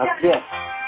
А где?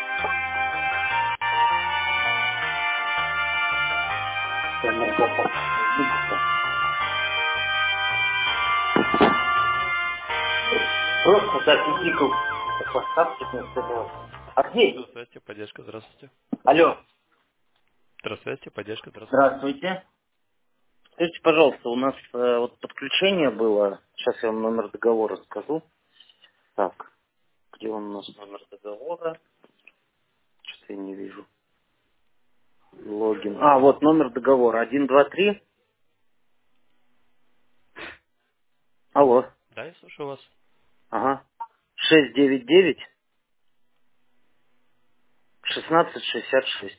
Просто так иди поставьте вместо этого. А где? Здравствуйте, поддержка, здравствуйте. Алло, Здравствуйте, поддержка, здравствуйте. здравствуйте. Скажите, пожалуйста, у нас вот подключение было. Сейчас я вам номер договора скажу. Так, где он у нас номер договора? Что-то я не вижу. Логин. А, вот номер договора. 123. Алло. Да, я слушаю вас. Ага. 699 1666.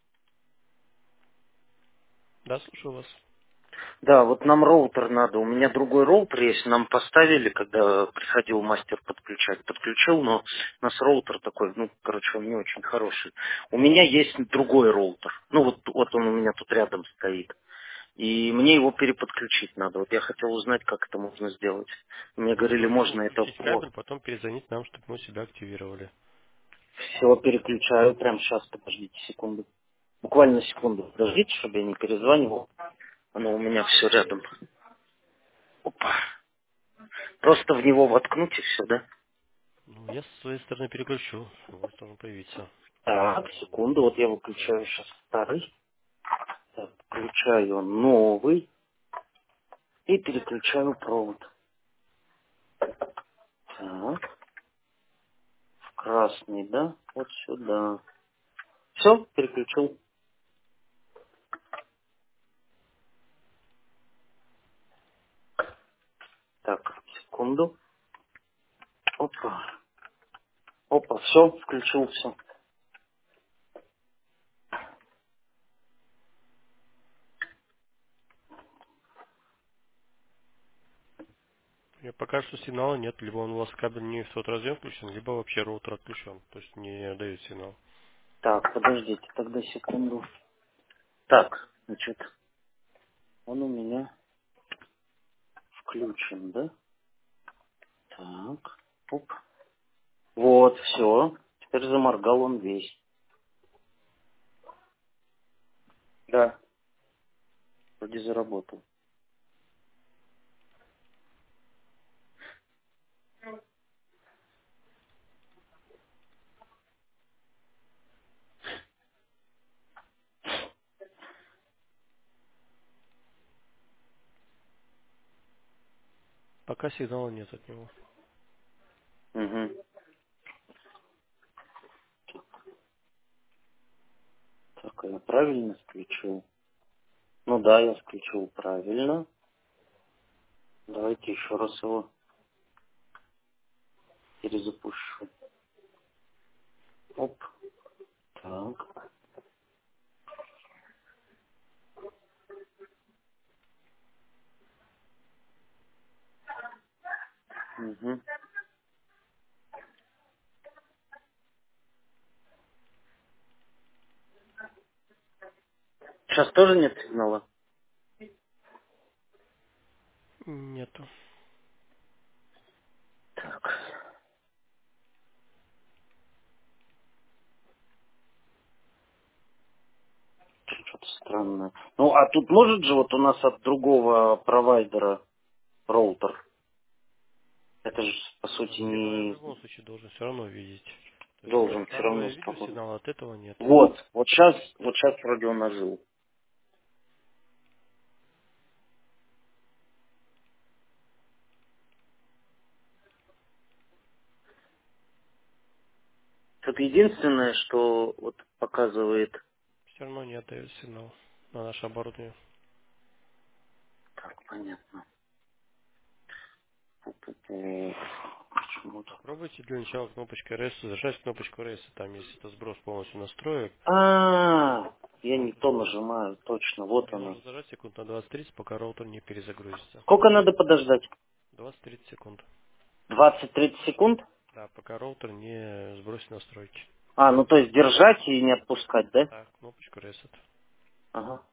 Да, слушаю вас. Да, вот нам роутер надо. У меня другой роутер есть. Нам поставили, когда приходил мастер подключать. Подключил, но у нас роутер такой, ну, короче, он не очень хороший. У меня есть другой роутер. Ну, вот он у меня тут рядом стоит. И мне его переподключить надо. Вот я хотел узнать, как это можно сделать. Мне Вы говорили, должны можно это включить по... кабель, потом перезвонить нам, чтобы мы себя активировали. Все, переключаю. Прямо сейчас, подождите секунду. Буквально секунду. Подождите, чтобы я не перезванивал. Оно у меня все рядом. Опа. Просто в него воткнуть и все, да? Ну, я с своей стороны переключу. У вас должен появиться. Так, секунду, вот я выключаю сейчас старый. Так, включаю новый и переключаю провод. Так, в красный, да? Вот сюда. Все, переключил. Так, секунду. Опа. Опа, все, включил все. Я пока что сигнала нет. Либо он у вас кабель не в тот разъем включен, либо вообще роутер отключен. То есть не дает сигнал. Так, подождите, тогда секунду. Так, значит, он у меня включен, да? Так, оп. Вот, все. Теперь заморгал он весь. Да, вроде заработал. Пока сигнала нет от него. Угу. Так, а я правильно включил? Ну да, я включил правильно. Давайте еще раз его перезапущу. Оп. Так. Угу. Сейчас тоже нет сигнала? Нету. Так. Что-то странное. Ну, а тут может же вот у нас от другого провайдера роутер? Это же, по сути, Сигнал я в не любом случае должен все равно видеть. То есть должен все старого равно я видел спокойно. сигнал, от этого нет. Вот сейчас вроде он ожил. Тут единственное, что вот показывает... Все равно не отдает сигнал на наше оборудование. Так, понятно. Пу-пу-пу. Почему-то. Попробуйте для начала кнопочкой RS, зажать кнопочку RS, там есть это сброс полностью настроек. Я не то нажимаю, точно, вот Ее нужно оно. зажать секунд на 20-30, пока роутер не перезагрузится. Сколько надо подождать? 20-30 секунд. 20-30 секунд? Да, пока роутер не сбросит настройки. Ну то есть держать и не отпускать, да? Да, кнопочку Reset. Ага.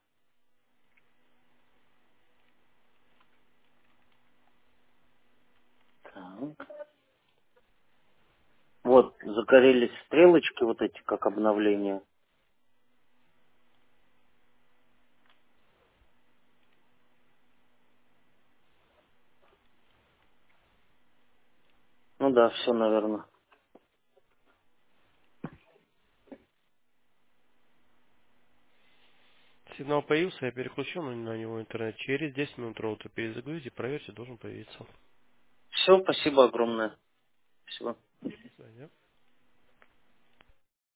Так. вот, загорелись стрелочки вот эти, как обновление. Ну да, все, наверное. Сигнал появился, я переключил на него интернет. Через 10 минут роутер перезагрузите, проверьте, должен появиться. Все, спасибо огромное. Спасибо. До свидания.